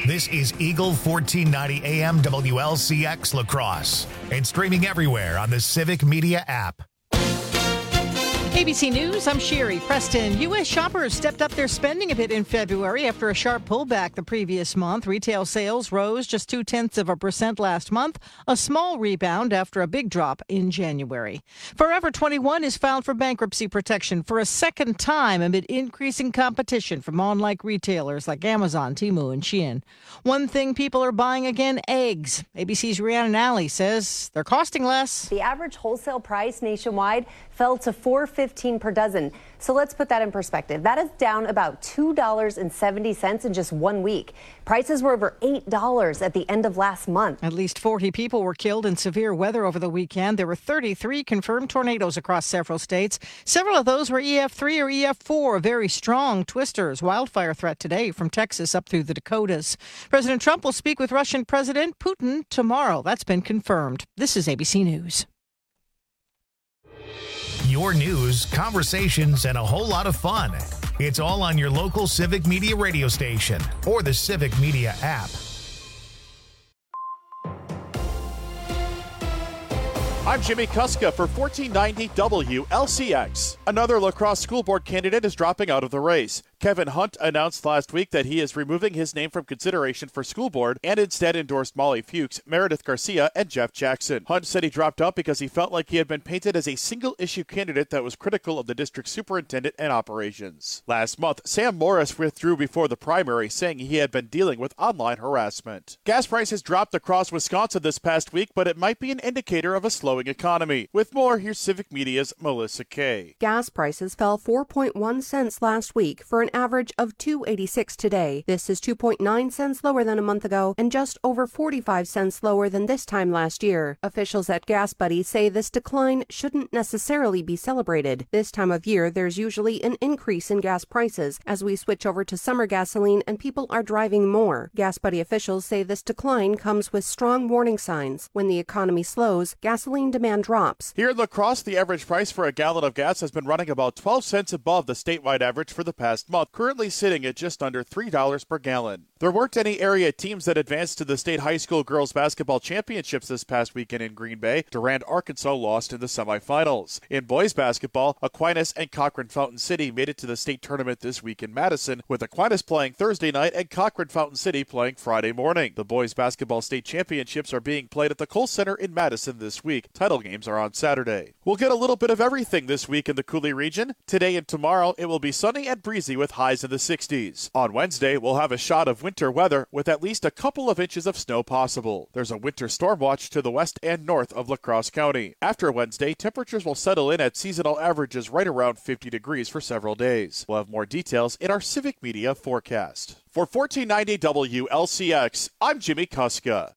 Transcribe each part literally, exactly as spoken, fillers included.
This is Eagle fourteen ninety A M W L C X La Crosse and streaming everywhere on the Civic Media app. A B C News, I'm Sherry Preston. U S shoppers stepped up their spending a bit in February after a sharp pullback the previous month. Retail sales rose just two-tenths of a percent last month, a small rebound after a big drop in January. Forever twenty-one is filed for bankruptcy protection for a second time amid increasing competition from online retailers like Amazon, Temu, and Shein. One thing people are buying again, eggs. A B C's Rhiannon Alley says they're costing less. The average wholesale price nationwide fell to four dollars and fifteen cents per dozen. So let's put that in perspective. That is down about two dollars and seventy cents in just one week. Prices were over eight dollars at the end of last month. At least forty people were killed in severe weather over the weekend. There were thirty-three confirmed tornadoes across several states. Several of those were E F three or E F four, very strong twisters. Wildfire threat today from Texas up through the Dakotas. President Trump will speak with Russian President Putin tomorrow. That's been confirmed. This is A B C News. Your news, conversations, and a whole lot of fun. It's all on your local Civic Media radio station or the Civic Media app. I'm Jimmy Kuska for fourteen ninety W L C X. Another La Crosse school board candidate is dropping out of the race. Kevin Hunt announced last week that he is removing his name from consideration for school board and instead endorsed Molly Fuchs, Meredith Garcia, and Jeff Jackson. Hunt said he dropped out because he felt like he had been painted as a single-issue candidate that was critical of the district superintendent and operations. Last month, Sam Morris withdrew before the primary, saying he had been dealing with online harassment. Gas prices dropped across Wisconsin this past week, but it might be an indicator of a slowing economy. With more, here's Civic Media's Melissa Kay. Gas prices fell four point one cents last week for an average of two dollars and eighty-six cents today. This is two point nine cents lower than a month ago and just over forty-five cents lower than this time last year. Officials at Gas Buddy say this decline shouldn't necessarily be celebrated. This time of year, there's usually an increase in gas prices as we switch over to summer gasoline and people are driving more. Gas Buddy officials say this decline comes with strong warning signs. When the economy slows, gasoline demand drops. Here in La Crosse, the average price for a gallon of gas has been running about twelve cents above the statewide average for the past month, currently sitting at just under three dollars per gallon. There weren't any area teams that advanced to the state high school girls basketball championships this past weekend in Green Bay. Durand, Arkansas lost in the semifinals. In boys basketball, Aquinas and Cochrane Fountain City made it to the state tournament this week in Madison, with Aquinas playing Thursday night and Cochrane Fountain City playing Friday morning. The boys basketball state championships are being played at the Kohl Center in Madison this week. Title games are on Saturday. We'll get a little bit of everything this week in the Coulee region. Today and tomorrow, it will be sunny and breezy with highs in the sixties. On Wednesday, we'll have a shot of winter weather with at least a couple of inches of snow possible. There's a winter storm watch to the west and north of La Crosse County. After Wednesday, temperatures will settle in at seasonal averages right around fifty degrees for several days. We'll have more details in our Civic Media forecast. For fourteen ninety W L C X, I'm Jimmy Kuska.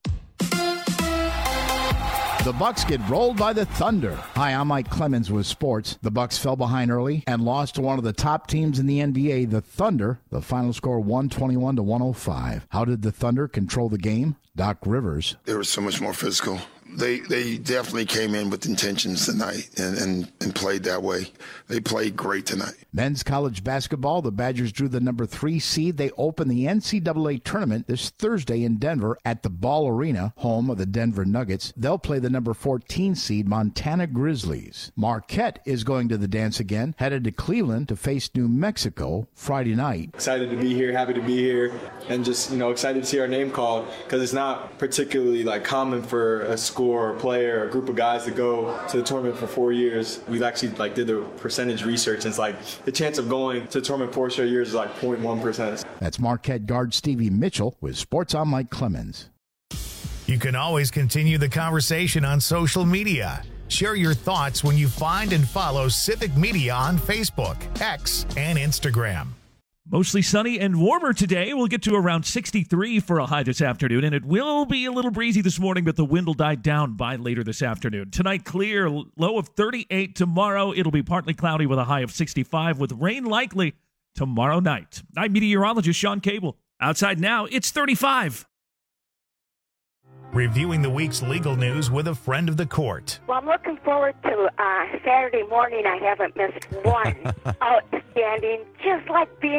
The Bucks get rolled by the Thunder. Hi, I'm Mike Clemens with sports. The Bucks fell behind early and lost to one of the top teams in the N B A, the Thunder. The final score one twenty-one to one oh five. How did the Thunder control the game? Doc Rivers. They were so much more physical. They they definitely came in with intentions tonight and, and, and played that way. They played great tonight. Men's college basketball, the Badgers drew the number three seed. They open the N C double A tournament this Thursday in Denver at the Ball Arena, home of the Denver Nuggets. They'll play the number fourteen seed Montana Grizzlies. Marquette is going to the dance again, headed to Cleveland to face New Mexico Friday night. Excited to be here, happy to be here, and just, you know, excited to see our name called because it's not particularly like common for a school or a player or a group of guys to go to the tournament for four years. We've actually like did the percentage research, and it's like the chance of going to the tournament four straight years is like zero point one percent. That's Marquette guard Stevie Mitchell with Sports on Mike Clemens. You can always continue the conversation on social media. Share your thoughts when you find and follow Civic Media on Facebook, X, and Instagram. Mostly sunny and warmer today. We'll get to around sixty-three for a high this afternoon, and it will be a little breezy this morning, but the wind will die down by later this afternoon. Tonight, clear, low of thirty-eight. Tomorrow, it'll be partly cloudy with a high of sixty-five, with rain likely tomorrow night. I'm meteorologist Sean Cable. Outside now, it's thirty-five. Reviewing the week's legal news with a friend of the court. Well, I'm looking forward to uh, Saturday morning. I haven't missed one. Outstanding, just like being in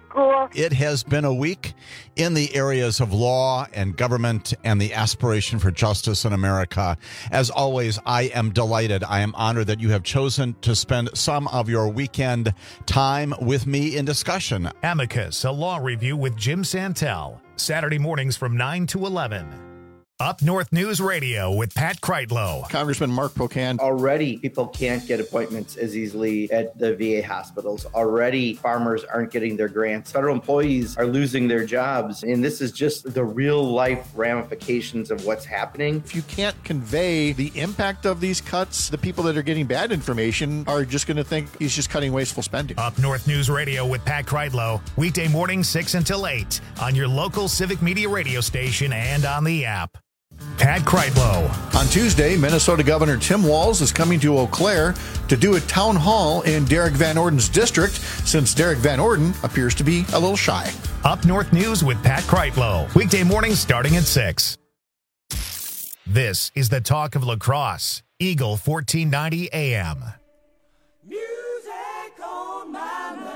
school. It has been a week in the areas of law and government and the aspiration for justice in America. As always, I am delighted. I am honored that you have chosen to spend some of your weekend time with me in discussion. Amicus, a law review with Jim Santel. Saturday mornings from nine to eleven. Up North News Radio with Pat Kreitlow. Congressman Mark Pocan. Already, people can't get appointments as easily at the V A hospitals. Already, farmers aren't getting their grants. Federal employees are losing their jobs. And this is just the real life ramifications of what's happening. If you can't convey the impact of these cuts, the people that are getting bad information are just going to think he's just cutting wasteful spending. Up North News Radio with Pat Kreitlow. Weekday mornings six until eight on your local Civic Media radio station and on the app. Pat Kreitlow. On Tuesday, Minnesota Governor Tim Walz is coming to Eau Claire to do a town hall in Derek Van Orden's district, since Derek Van Orden appears to be a little shy. Up North News with Pat Kreitlow. Weekday mornings starting at six. This is the talk of La Crosse. Eagle fourteen ninety A M. Music on my mind.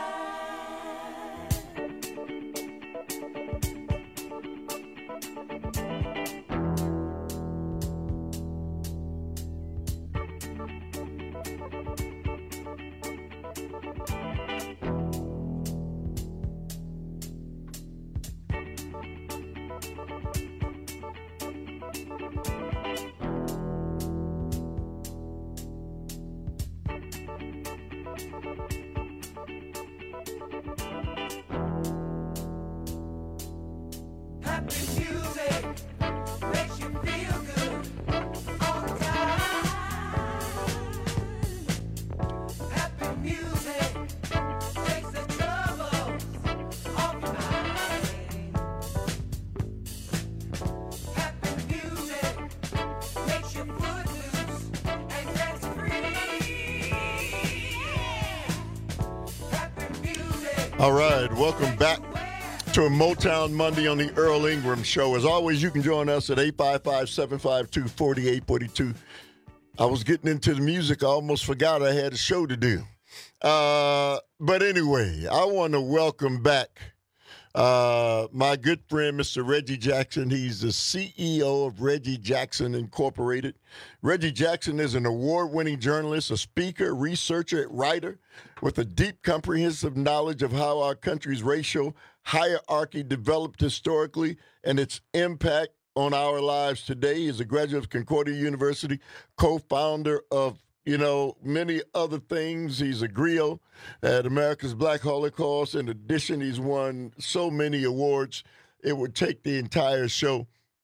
All right, welcome back to a Motown Monday on the Earl Ingram Show. As always, you can join us at eight five five, seven five two, four eight four two. I was getting into the music. I almost forgot I had a show to do. Uh, but anyway, I want to welcome back uh, my good friend, Mister Reggie Jackson. He's the C E O of Reggie Jackson Incorporated. Reggie Jackson is an award-winning journalist, a speaker, researcher, writer with a deep, comprehensive knowledge of how our country's racial hierarchy developed historically and its impact on our lives today. He's a graduate of Concordia University, co-founder of, you know, many other things. He's a griot at America's Black Holocaust. In addition, he's won so many awards. It would take the entire show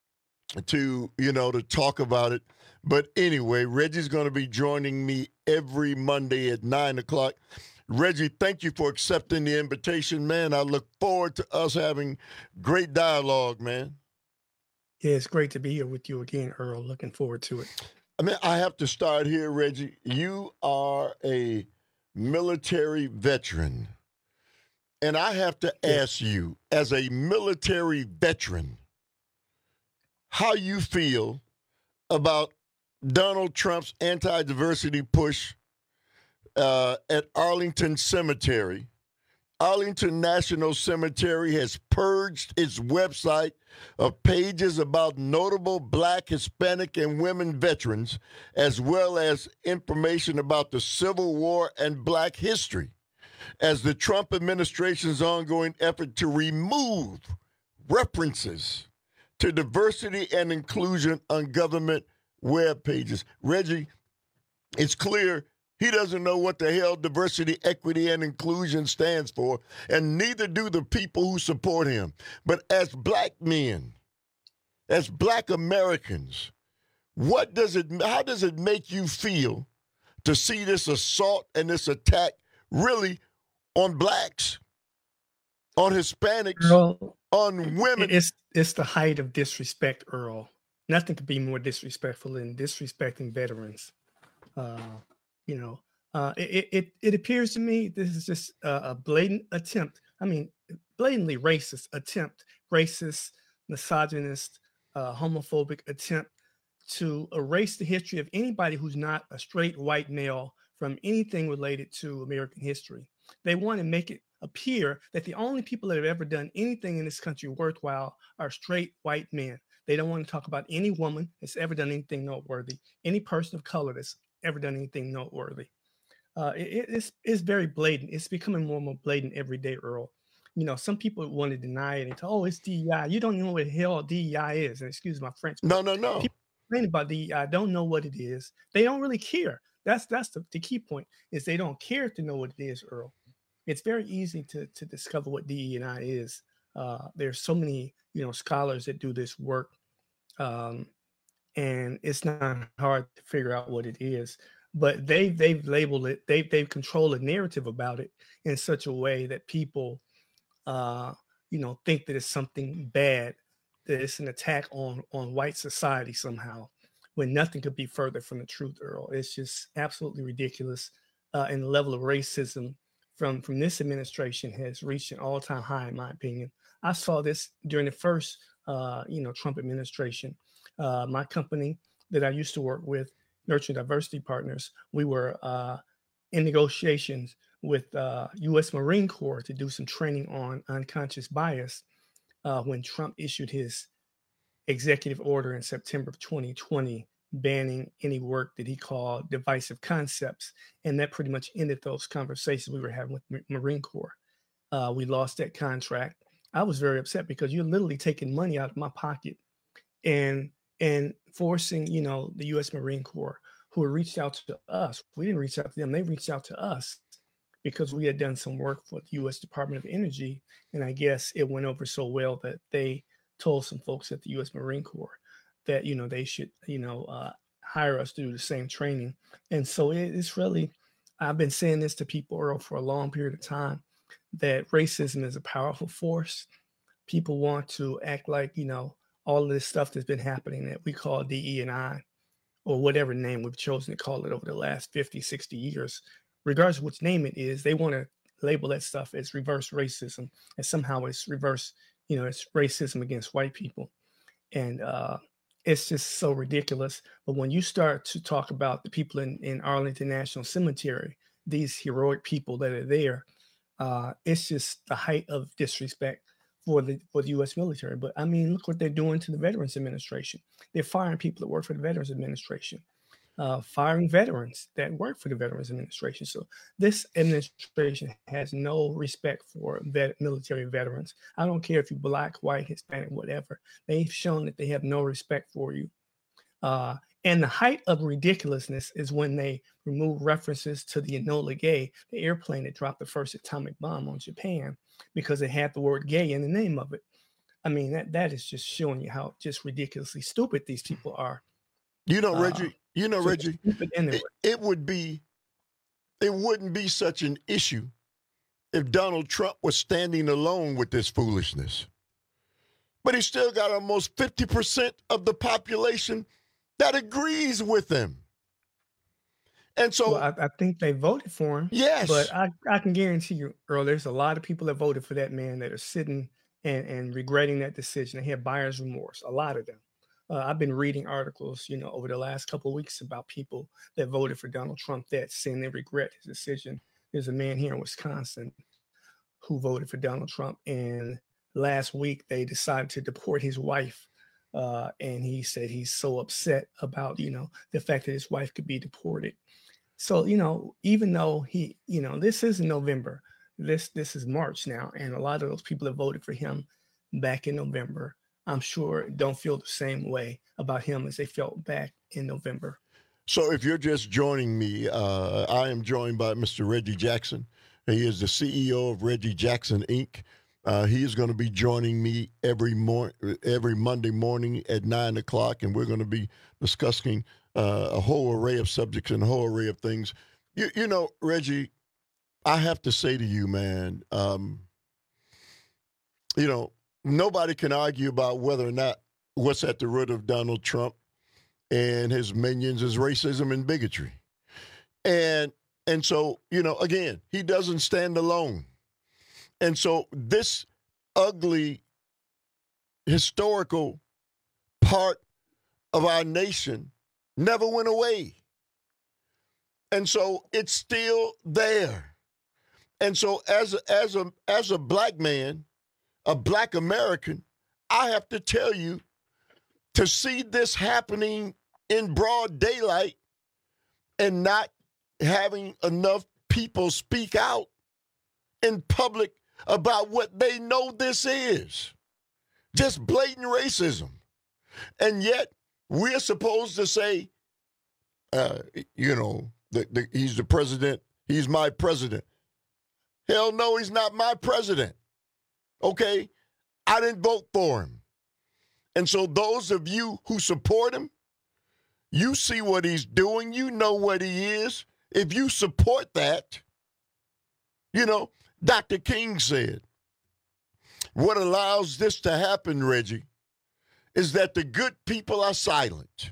to, you know, to talk about it. But anyway, Reggie's going to be joining me every Monday at nine o'clock. Reggie, thank you for accepting the invitation, man. I look forward to us having great dialogue, man. Yeah, it's great to be here with you again, Earl. Looking forward to it. I mean, I have to start here, Reggie. You are a military veteran. And I have to ask you, as a military veteran, how you feel about Donald Trump's anti-diversity push uh, at Arlington Cemetery. Arlington National Cemetery has purged its website of pages about notable Black, Hispanic, and women veterans, as well as information about the Civil War and Black history, as the Trump administration's ongoing effort to remove references to diversity and inclusion on government web pages. Reggie, it's clear he doesn't know what the hell diversity, equity, and inclusion stands for, and neither do the people who support him. But as Black men, as Black Americans, what does it, how does it make you feel to see this assault and this attack really on Blacks, on Hispanics, Earl, on women? It's, it's the height of disrespect, Earl. Nothing could be more disrespectful than disrespecting veterans. Uh, you know, uh, it, it it appears to me this is just a, a blatant attempt. I mean, blatantly racist attempt, racist, misogynist, uh, homophobic attempt to erase the history of anybody who's not a straight white male from anything related to American history. They want to make it appear that the only people that have ever done anything in this country worthwhile are straight white men. They don't want to talk about any woman that's ever done anything noteworthy, any person of color that's ever done anything noteworthy. Uh, it, it's, it's very blatant. It's becoming more and more blatant every day, Earl. You know, some people want to deny it and tell, oh, it's D E I. You don't know what the hell D E I is. And excuse my French. No, no, no. People complaining about D E I don't know what it is. They don't really care. That's that's the, the key point, is they don't care to know what it is, Earl. It's very easy to, to discover what D E I is. Uh, there's so many, you know, scholars that do this work. Um, and it's not hard to figure out what it is. But they they've labeled it, they they've controlled a narrative about it in such a way that people uh, you know, think that it's something bad, that it's an attack on on white society somehow, when nothing could be further from the truth, Earl. It's just absolutely ridiculous. Uh, and the level of racism from, from this administration has reached an all-time high, in my opinion. I saw this during the first uh, you know, Trump administration. Uh, my company that I used to work with, Nurturing Diversity Partners, we were uh, in negotiations with uh, U S Marine Corps to do some training on unconscious bias uh, when Trump issued his executive order in September of twenty twenty, banning any work that he called divisive concepts. And that pretty much ended those conversations we were having with Marine Corps. Uh, we lost that contract. I was very upset because you're literally taking money out of my pocket and and forcing, you know, the U S Marine Corps, who reached out to us. We didn't reach out to them. They reached out to us because we had done some work for the U S Department of Energy. And I guess it went over so well that they told some folks at the U S Marine Corps that, you know, they should, you know, uh, hire us to do the same training. And so it, it's really, I've been saying this to people, Earl, for a long period of time, that racism is a powerful force. People want to act like, you know, all of this stuff that's been happening that we call D E and I, or whatever name we've chosen to call it over the last fifty, sixty years, regardless of which name it is, they want to label that stuff as reverse racism, and somehow it's reverse, you know, it's racism against white people. And uh, it's just so ridiculous. But when you start to talk about the people in, in Arlington National Cemetery, these heroic people that are there, uh, it's just the height of disrespect for the for the U S military. But I mean, look what they're doing to the Veterans Administration. They're firing people that work for the Veterans Administration, uh, firing veterans that work for the Veterans Administration. So this administration has no respect for vet, military veterans. I don't care if you're black, white, Hispanic, whatever. They've shown that they have no respect for you. Uh, and the height of ridiculousness is when they remove references to the Enola Gay, the airplane that dropped the first atomic bomb on Japan, because it had the word gay in the name of it. I mean, that that is just showing you how just ridiculously stupid these people are. You know, Reggie, uh, you know, so Reggie, anyway. it, it would be, it wouldn't be such an issue if Donald Trump was standing alone with this foolishness. But he's still got almost fifty percent of the population that agrees with him. And so well, I, I think they voted for him. Yes. But I, I can guarantee you, Earl, there's a lot of people that voted for that man that are sitting and, and regretting that decision. They have buyer's remorse, a lot of them. Uh, I've been reading articles, you know, over the last couple of weeks about people that voted for Donald Trump that saying they regret his decision. There's a man here in Wisconsin who voted for Donald Trump, and last week they decided to deport his wife. Uh, and he said he's so upset about, you know, the fact that his wife could be deported. So, you know, even though he, you know, this is November, this this is March now, and a lot of those people that voted for him back in November, I'm sure don't feel the same way about him as they felt back in November. So if you're just joining me, uh, I am joined by Mister Reggie Jackson. He is the C E O of Reggie Jackson, Incorporated. Uh, he is going to be joining me every mor- every Monday morning at nine o'clock, and we're going to be discussing uh, a whole array of subjects and a whole array of things. You, you know, Reggie, I have to say to you, man, um, you know, nobody can argue about whether or not what's at the root of Donald Trump and his minions is racism and bigotry. And and so, you know, again, he doesn't stand alone. And so this ugly historical part of our nation never went away. And so it's still there. And so as a, as a as a black man, a black American, I have to tell you, to see this happening in broad daylight and not having enough people speak out in public about what they know this is. Just blatant racism. And yet we're supposed to say, uh, you know, the, the, he's the president. He's my president. Hell no, he's not my president. Okay? I didn't vote for him. And so those of you who support him, you see what he's doing. You know what he is. If you support that, you know, Doctor King said, what allows this to happen, Reggie, is that the good people are silent.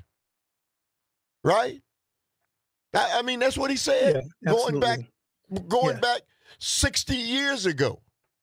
Right? I, I mean, that's what he said. Yeah, going back, going Yeah. back sixty years ago.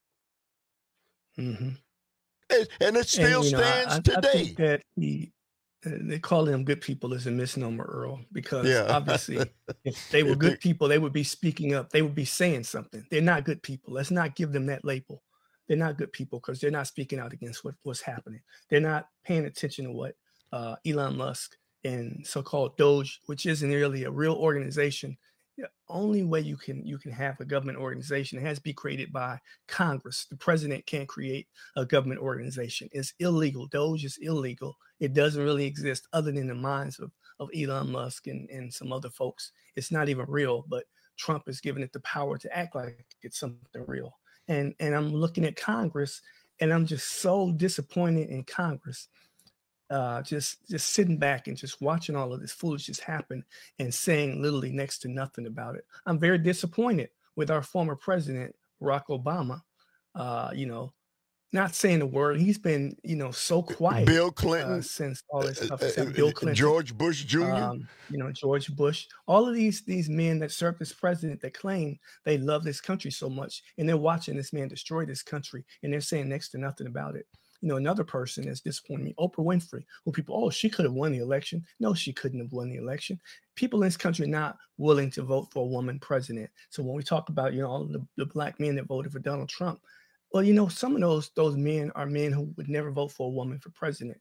Mm-hmm. And, and it still And, you know, I- stands I, I today. think that he, uh, they calling them good people is a misnomer, Earl, because Yeah. obviously if they were good people, they would be speaking up. They would be saying something. They're not good people. Let's not give them that label. They're not good people because they're not speaking out against what, what's happening. They're not paying attention to what uh, Elon Musk and so-called Doge, which isn't really a real organization. The only way you can you can have a government organization, it has to be created by Congress. The president can't create a government organization. It's illegal. Doge is illegal. It doesn't really exist other than the minds of, of Elon Musk and, and some other folks. It's not even real, but Trump is giving it the power to act like it's something real. And and I'm looking at Congress, and I'm just so disappointed in Congress. Uh, just just sitting back and just watching all of this foolishness happen and saying literally next to nothing about it. I'm very disappointed with our former president, Barack Obama. Uh, you know, not saying a word. He's been, you know, so quiet. Bill Clinton, uh, since all this stuff. uh, is uh, happened. Bill Clinton, George Bush Junior Um, you know, George Bush. All of these these men that served as president that claim they love this country so much, and they're watching this man destroy this country, and they're saying next to nothing about it. You know, another person that's disappointed me, Oprah Winfrey, who people, oh, she could have won the election. No, she couldn't have won the election. People in this country are not willing to vote for a woman president. So when we talk about, you know, all the, the black men that voted for Donald Trump, well, you know, some of those those men are men who would never vote for a woman for president.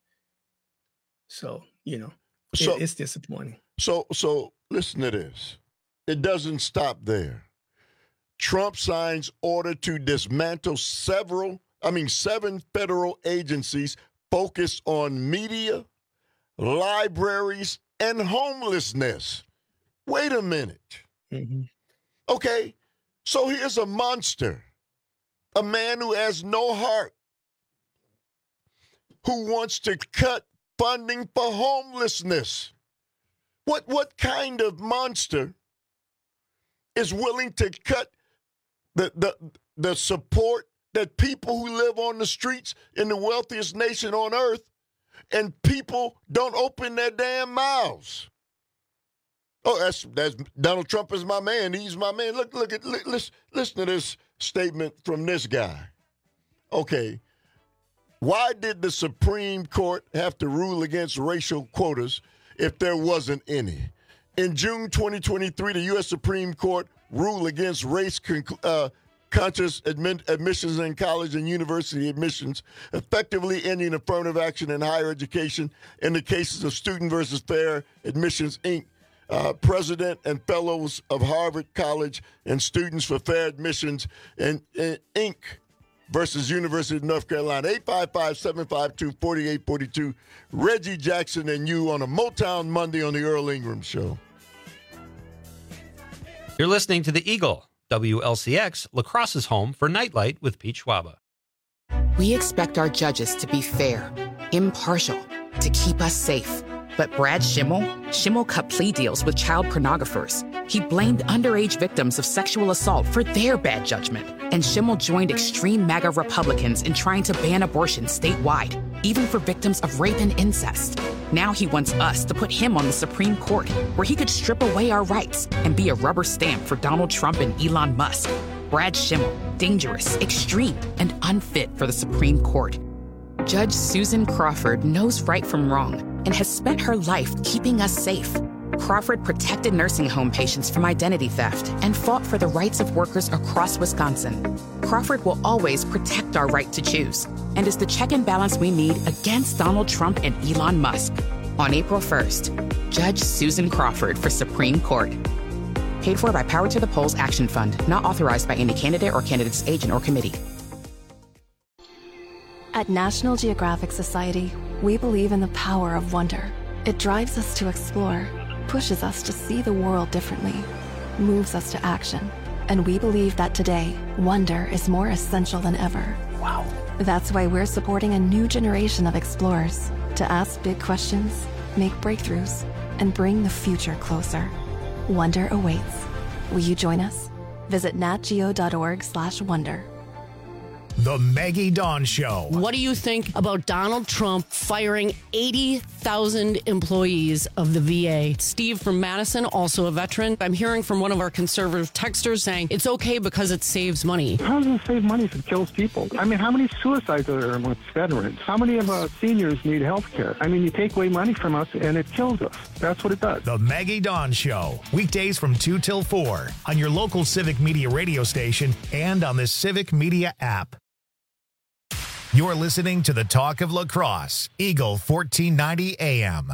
So, you know, it, So- it's disappointing. So, so listen to this. It doesn't stop there. Trump signs order to dismantle several, I mean, seven federal agencies focused on media, libraries, and homelessness. Wait a minute. Mm-hmm. Okay, so here's a monster, a man who has no heart, who wants to cut funding for homelessness. What what kind of monster is willing to cut the the the support that people who live on the streets in the wealthiest nation on earth, and people don't open their damn mouths? Oh, that's that's Donald Trump is my man. He's my man. Look, look at li- listen, listen to this statement from this guy. Okay. Why did the Supreme Court have to rule against racial quotas if there wasn't any? In June twenty twenty-three, the U S Supreme Court ruled against race con- uh, conscious admin- admissions in college and university admissions, effectively ending affirmative action in higher education in the cases of Student versus Fair Admissions, Incorporated. Uh, president and fellows of Harvard College and Students for Fair Admissions and, and Incorporated versus University of North Carolina. eight five five, seven five two, four eight four two. Reggie Jackson and you on a Motown Monday on the Earl Ingram Show. You're listening to The Eagle, W L C X, La Crosse's home for Nightlight with Pete Schwaba. We expect our judges to be fair, impartial, to keep us safe. But Brad Schimmel? Schimmel cut plea deals with child pornographers. He blamed underage victims of sexual assault for their bad judgment. And Schimmel joined extreme MAGA Republicans in trying to ban abortion statewide, even for victims of rape and incest. Now he wants us to put him on the Supreme Court, where he could strip away our rights and be a rubber stamp for Donald Trump and Elon Musk. Brad Schimmel, dangerous, extreme, and unfit for the Supreme Court. Judge Susan Crawford knows right from wrong and has spent her life keeping us safe. Crawford protected nursing home patients from identity theft and fought for the rights of workers across Wisconsin. Crawford will always protect our right to choose and is the check and balance we need against Donald Trump and Elon Musk. On April first, Judge Susan Crawford for Supreme Court. Paid for by Power to the Polls Action Fund, not authorized by any candidate or candidate's agent or committee. At National Geographic Society, we believe in the power of wonder. It drives us to explore, pushes us to see the world differently, moves us to action. And we believe that today, wonder is more essential than ever. Wow. That's why we're supporting a new generation of explorers to ask big questions, make breakthroughs, and bring the future closer. Wonder awaits. Will you join us? Visit natgeo.org slash wonder. The Maggie Dawn Show. What do you think about Donald Trump firing eighty thousand employees of the V A? Steve from Madison, also a veteran. I'm hearing from one of our conservative texters saying it's okay because it saves money. How does it save money if it kills people? I mean, how many suicides are there amongst veterans? How many of us seniors need health care? I mean, you take away money from us and it kills us. That's what it does. The Maggie Dawn Show. Weekdays from two till four on your local Civic Media radio station and on the Civic Media app. You're listening to the Talk of La Crosse, Eagle fourteen ninety A M.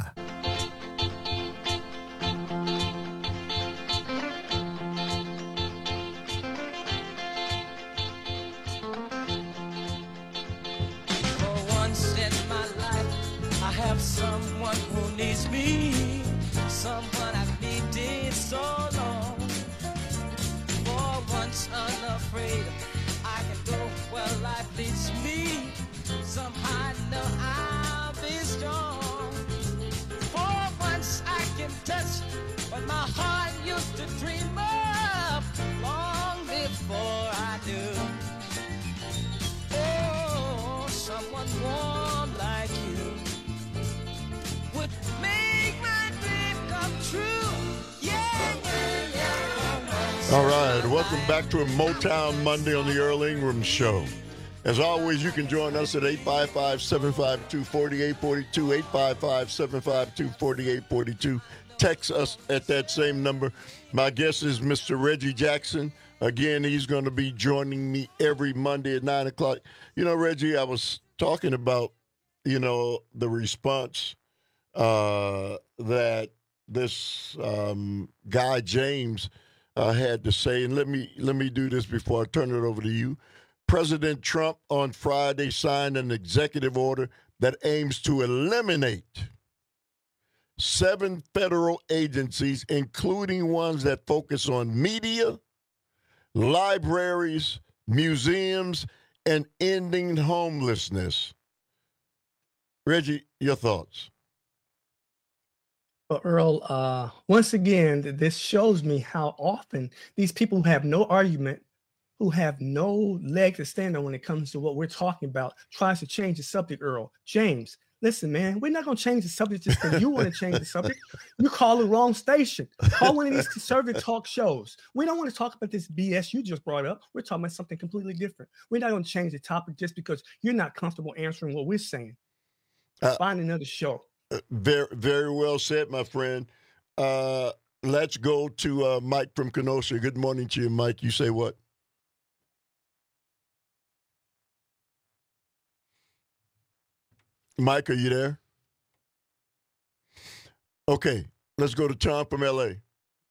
For once in my life, I have someone who needs me, someone I've needed so long. For once unafraid, I can go where life leads me. Somehow I know I'll be strong. For once I can touch what my heart used to dream of long before I knew. Oh, someone warm like you would make my dream come true. Yeah, yeah, yeah. All right, welcome back to a Motown Monday on the Earl Ingram Show. As always, you can join us at eight five five, seven five two, four eight four two, eight five five, seven five two, four eight four two. Text us at that same number. My guest is Mister Reggie Jackson. Again, he's going to be joining me every Monday at nine o'clock. You know, Reggie, I was talking about, you know, the response uh, that this um, guy, James, uh, had to say. And let me let me do this before I turn it over to you. President Trump on Friday signed an executive order that aims to eliminate seven federal agencies, including ones that focus on media, libraries, museums, and ending homelessness. Reggie, your thoughts? Well, Earl, uh, once again, this shows me how often these people who have no argument, who have no leg to stand on when it comes to what we're talking about, tries to change the subject, Earl. James, listen, man, we're not going to change the subject just because you want to change the subject. You call the wrong station. Call one of these conservative talk shows. We don't want to talk about this B S you just brought up. We're talking about something completely different. We're not going to change the topic just because you're not comfortable answering what we're saying. Uh, Find another show. Uh, very, very well said, my friend. Uh, let's go to uh, Mike from Kenosha. Good morning to you, Mike. You say what? Mike, are you there? Okay, let's go to Tom from L A. Good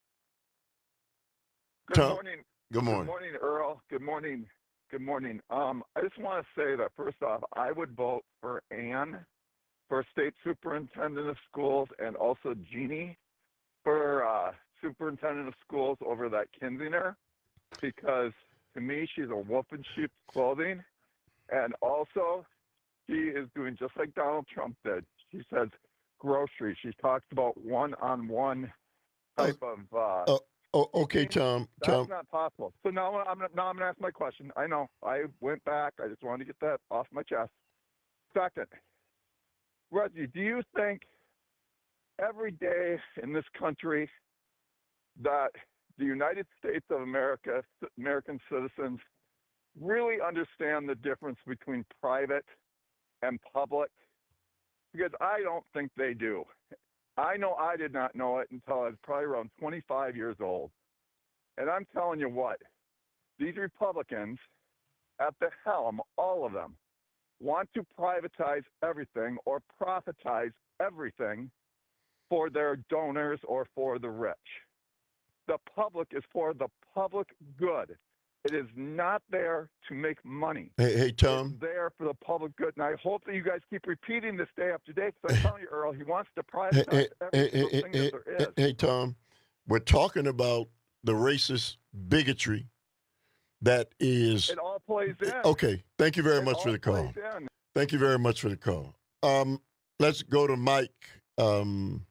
Tom. morning. Good morning. Good morning, Earl. Good morning. Good morning. Um, I just want to say that, first off, I would vote for Ann for state superintendent of schools and also Jeannie for uh, superintendent of schools over that Kinzinger, because to me, she's a wolf in sheep's clothing. And also, she is doing just like Donald Trump did. She says groceries. She talks about one-on-one type uh, of. Uh, uh, oh, okay, Tom. That's Tom. not possible. So now I'm now I'm going to ask my question. I know I went back. I just wanted to get that off my chest. Second, Reggie, do you think every day in this country that the United States of America, American citizens, really understand the difference between private and public? Because I don't think they do. I know I did not know it until I was probably around twenty-five years old. And I'm telling you what, these Republicans at the helm, all of them, want to privatize everything or profitize everything for their donors or for the rich. The public is for the public good. It is not there to make money. Hey, hey, Tom. It's there for the public good. And I hope that you guys keep repeating this day after day, because I'm telling you, Earl, he wants to privatize Hey, every hey, single hey, thing hey, that there is. hey, hey, Tom, we're talking about the racist bigotry that is. It all plays in. Okay, thank you very It much for all the call. plays in. Thank you very much for the call. Um, let's go to Mike um,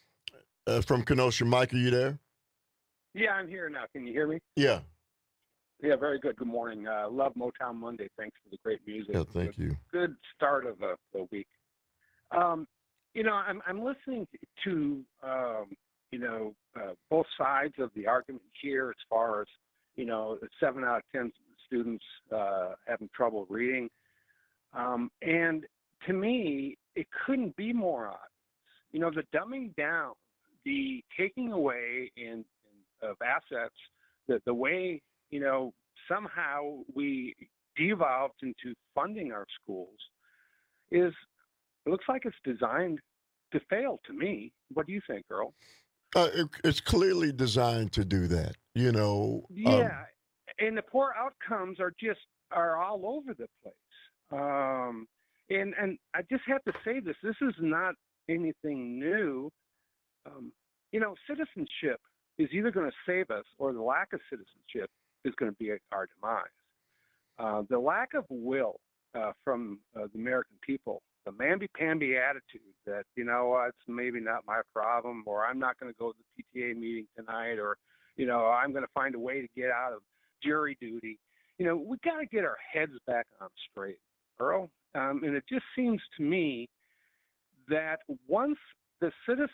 uh, from Kenosha. Mike, are you there? Yeah, I'm here now. Can you hear me? Yeah. Yeah, very good. Good morning. Uh, love Motown Monday. Thanks for the great music. Yeah, thank good, you. Good start of the, the week. Um, you know, I'm I'm listening to um, you know uh, both sides of the argument here, as far as you know, seven out of ten students uh, having trouble reading, um, and to me, it couldn't be more obvious. You know, the dumbing down, the taking away in, in of assets, the the way. You know, somehow we devolved into funding our schools is, it looks like it's designed to fail to me. What do you think, Earl? Uh, it, it's clearly designed to do that, you know. Yeah, um, and the poor outcomes are just, are all over the place. Um, and, and I just have to say this, this is not anything new. Um, you know, citizenship is either going to save us, or the lack of citizenship is going to be our demise. Uh, the lack of will uh, from uh, the American people, the mamby-pamby attitude that, you know, it's maybe not my problem, or I'm not going to go to the P T A meeting tonight, or, you know, I'm going to find a way to get out of jury duty. You know, we got to get our heads back on straight, Earl. Um, and it just seems to me that once the citizens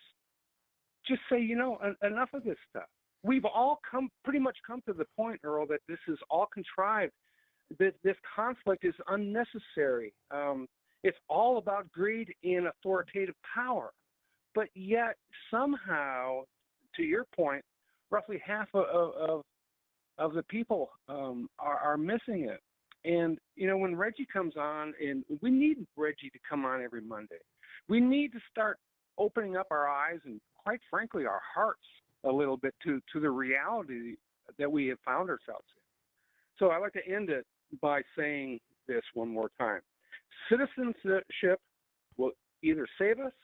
just say, you know, en- enough of this stuff. We've all come pretty much come to the point, Earl, that this is all contrived. This, this conflict is unnecessary. Um, it's all about greed and authoritative power. But yet, somehow, to your point, roughly half of of, of the people um, are, are missing it. And, you know, when Reggie comes on, and we need Reggie to come on every Monday, we need to start opening up our eyes and, quite frankly, our hearts a little bit to, to the reality that we have found ourselves in. So I'd like to end it by saying this one more time. Citizenship will either save us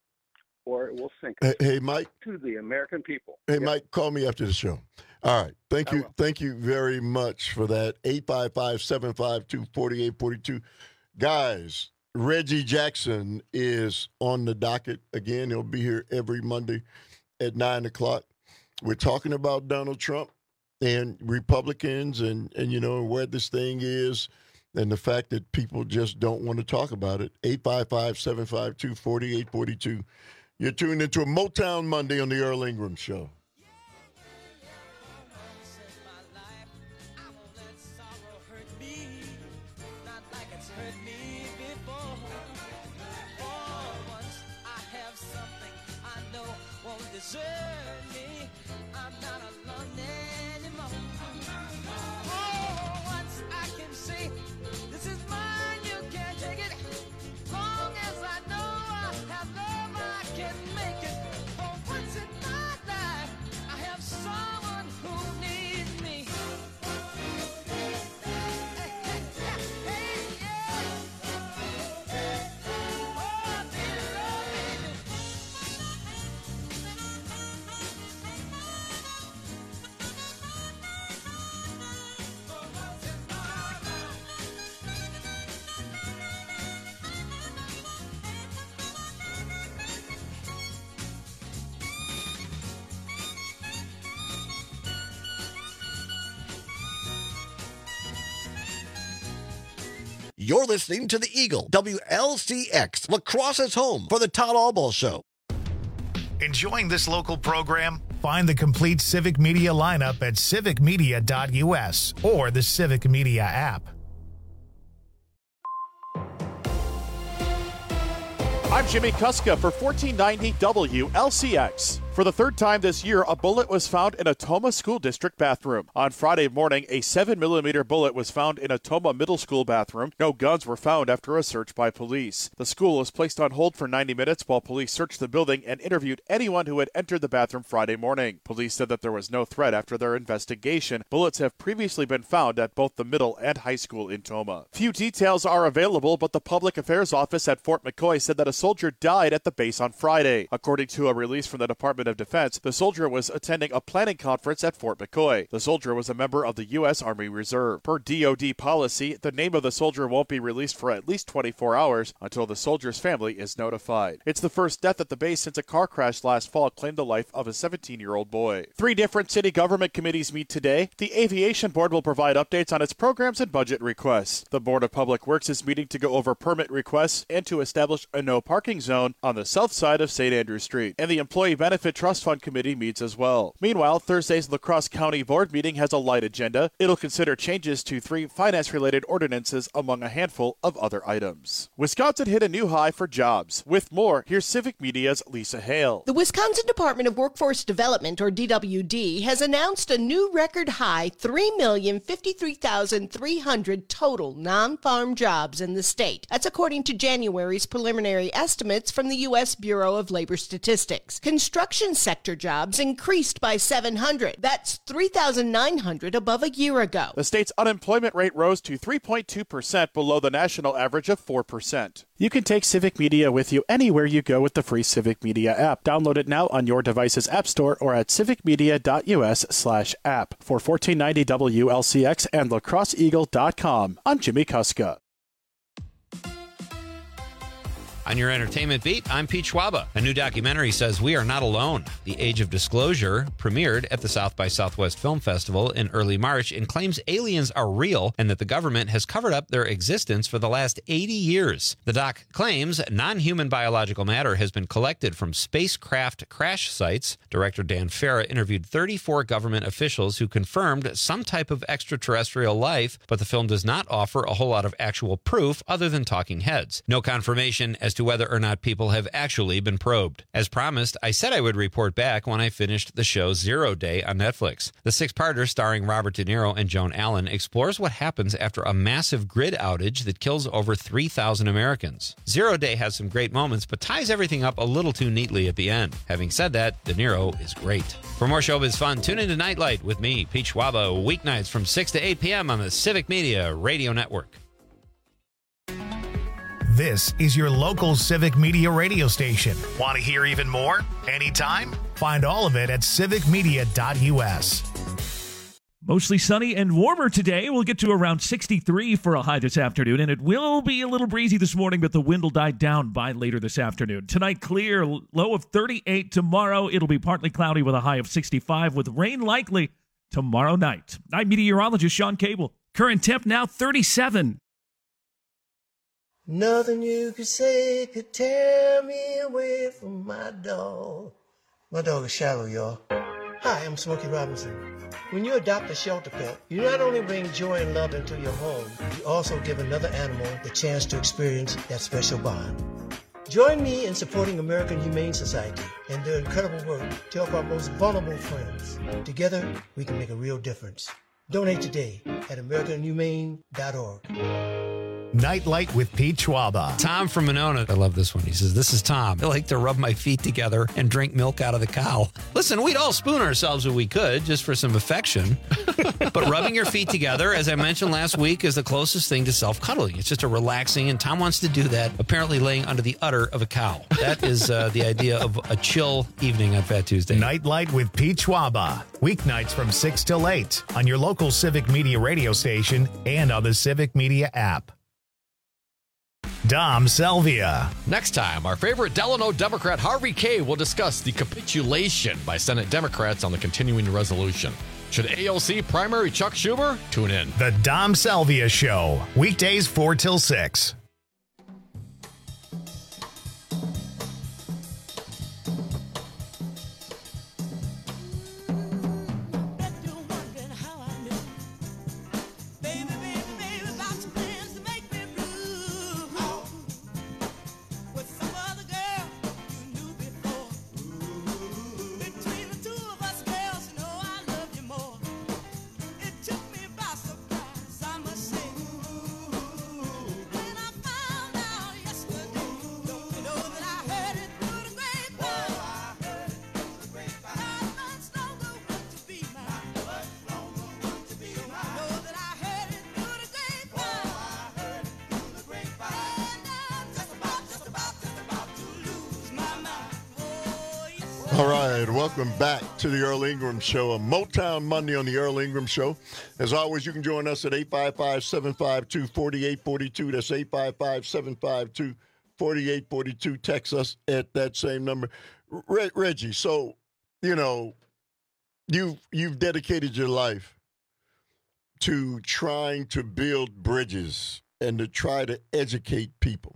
or it will sink us. Hey, hey Mike. To the American people. Hey, Yep. Mike, call me after the show. All right. Thank I you. will. Thank you very much for that. eight five five, seven five two, four eight four two. Guys, Reggie Jackson is on the docket again. He'll be here every Monday at nine o'clock. We're talking about Donald Trump and Republicans and, and, you know, where this thing is and the fact that people just don't want to talk about it. eight five five, seven five two, four eight four two. You're tuned into a Motown Monday on the Earl Ingram Show. You're listening to The Eagle, W L C X, La Crosse's home for the Todd Albaugh Show. Enjoying this local program? Find the complete Civic Media lineup at civic media dot U S or the Civic Media app. I'm Jimmy Kuska for fourteen ninety W L C X. For the third time this year, a bullet was found in a Tomah School District bathroom. On Friday morning, a seven millimeter bullet was found in a Tomah Middle School bathroom. No guns were found after a search by police. The school was placed on hold for ninety minutes while police searched the building and interviewed anyone who had entered the bathroom Friday morning. Police said that there was no threat after their investigation. Bullets have previously been found at both the middle and high school in Tomah. Few details are available, but the Public Affairs Office at Fort McCoy said that a soldier died at the base on Friday. According to a release from the Department of Defense, the soldier was attending a planning conference at Fort McCoy. The soldier was a member of the U S Army Reserve. Per D O D policy, the name of the soldier won't be released for at least twenty-four hours until the soldier's family is notified. It's the first death at the base since a car crash last fall claimed the life of a seventeen-year-old boy. Three different city government committees meet today. The Aviation Board will provide updates on its programs and budget requests. The Board of Public Works is meeting to go over permit requests and to establish a no parking zone on the south side of Saint Andrew Street. And the Employee Benefit Trust Fund Committee meets as well. Meanwhile, Thursday's La Crosse County Board meeting has a light agenda. It'll consider changes to three finance-related ordinances among a handful of other items. Wisconsin hit a new high for jobs. With more, here's Civic Media's Lisa Hale. The Wisconsin Department of Workforce Development, or D W D, has announced a new record high three million fifty-three thousand three hundred total non-farm jobs in the state. That's according to January's preliminary estimates from the U S Bureau of Labor Statistics. Construction sector jobs increased by seven hundred. That's three thousand nine hundred above a year ago. The state's unemployment rate rose to three point two percent, below the national average of four percent. You can take Civic Media with you anywhere you go with the free Civic Media app. Download it now on your device's app store or at civicmedia.us slash app. For fourteen ninety W L C X and lacrosse eagle dot com, I'm Jimmy Kuska. On your entertainment beat, I'm Pete Schwaba. A new documentary says we are not alone. The Age of Disclosure premiered at the South by Southwest Film Festival in early March and claims aliens are real and that the government has covered up their existence for the last eighty years. The doc claims non-human biological matter has been collected from spacecraft crash sites. Director Dan Farah interviewed thirty-four government officials who confirmed some type of extraterrestrial life, but the film does not offer a whole lot of actual proof other than talking heads. No confirmation as to whether or not people have actually been probed. As promised, I said I would report back when I finished the show Zero Day on Netflix. The six-parter starring Robert De Niro and Joan Allen explores what happens after a massive grid outage that kills over three thousand Americans. Zero Day has some great moments, but ties everything up a little too neatly at the end. Having said that, De Niro is great. For more showbiz fun, tune into Nightlight with me, Pete Schwaba, weeknights from six to eight p.m. on the Civic Media Radio Network. This is your local Civic Media radio station. Want to hear even more? Anytime? Find all of it at civic media dot u s. Mostly sunny and warmer today. We'll get to around sixty-three for a high this afternoon, and it will be a little breezy this morning, but the wind will die down by later this afternoon. Tonight, clear, low of thirty-eight. Tomorrow, it'll be partly cloudy with a high of sixty-five, with rain likely tomorrow night. I'm meteorologist Sean Cable. Current temp now thirty-seven. Nothing you could say could tear me away from my dog. My dog is Shallow, y'all. Hi, I'm Smokey Robinson. When you adopt a shelter pet, you not only bring joy and love into your home, you also give another animal the chance to experience that special bond. Join me in supporting American Humane Society and their incredible work to help our most vulnerable friends. Together, we can make a real difference. Donate today at american humane dot org. Nightlight with Pete Schwaba. Tom from Monona. I love this one. He says, this is Tom. I like to rub my feet together and drink milk out of the cow. Listen, we'd all spoon ourselves if we could, just for some affection. But rubbing your feet together, as I mentioned last week, is the closest thing to self-cuddling. It's just a relaxing, and Tom wants to do that, apparently laying under the udder of a cow. That is uh, the idea of a chill evening on Fat Tuesday. Nightlight with Pete Schwaba. Weeknights from six till eight on your local Civic Media radio station and on the Civic Media app. Dom Selvia. Next time, our favorite Delano Democrat Harvey Kaye will discuss the capitulation by Senate Democrats on the continuing resolution. Should A O C primary Chuck Schumer? Tune in. The Dom Selvia Show. Weekdays four till six. All right, welcome back to the Earl Ingram Show, a Motown Monday on the Earl Ingram Show. As always, you can join us at eight five five, seven five two, four eight four two. That's eight five five, seven five two, four eight four two. Text us at that same number. Re- Reggie, so, you know, you've, you've dedicated your life to trying to build bridges and to try to educate people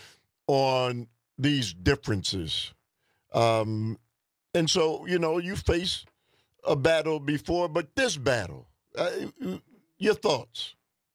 on these differences. Um, and so, you know, you face a battle before, but this battle, uh, your thoughts?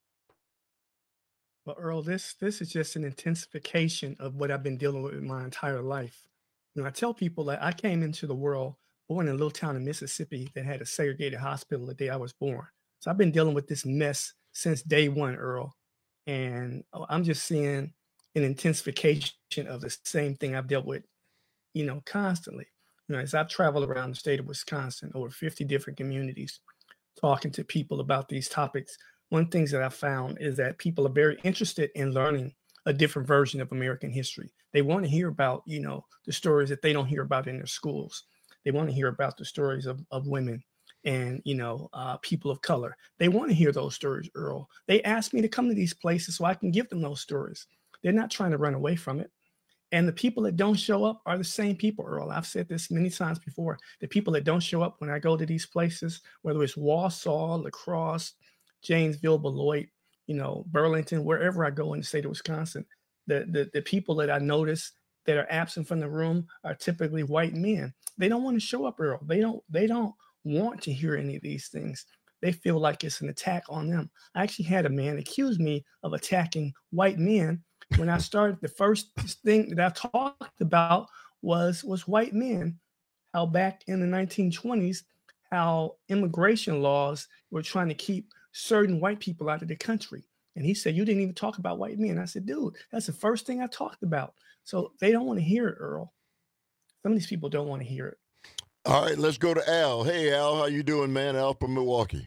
Well, Earl, this this is just an intensification of what I've been dealing with my entire life. You know, I tell people that I came into the world born in a little town in Mississippi that had a segregated hospital the day I was born. So I've been dealing with this mess since day one, Earl. And I'm just seeing an intensification of the same thing I've dealt with, you know, constantly. You know, as I've traveled around the state of Wisconsin, over fifty different communities, talking to people about these topics, one of the things that I found is that people are very interested in learning a different version of American history. They want to hear about, you know, the stories that they don't hear about in their schools. They want to hear about the stories of, of women and, you know, uh, people of color. They want to hear those stories, Earl. They ask me to come to these places so I can give them those stories. They're not trying to run away from it. And the people that don't show up are the same people, Earl. I've said this many times before. The people that don't show up when I go to these places, whether it's Wausau, La Crosse, Janesville, Beloit, you know, Burlington, wherever I go in the state of Wisconsin, the, the, the people that I notice that are absent from the room are typically white men. They don't want to show up, Earl. They don't, they don't want to hear any of these things. They feel like it's an attack on them. I actually had a man accuse me of attacking white men when I started. The first thing that I talked about was was white men, how back in the nineteen twenties, how immigration laws were trying to keep certain white people out of the country. And he said, you didn't even talk about white men. I said, dude, that's the first thing I talked about. So they don't want to hear it, Earl. Some of these people don't want to hear it. All right, let's go to Al. Hey, Al, how you doing, man? Al from Milwaukee.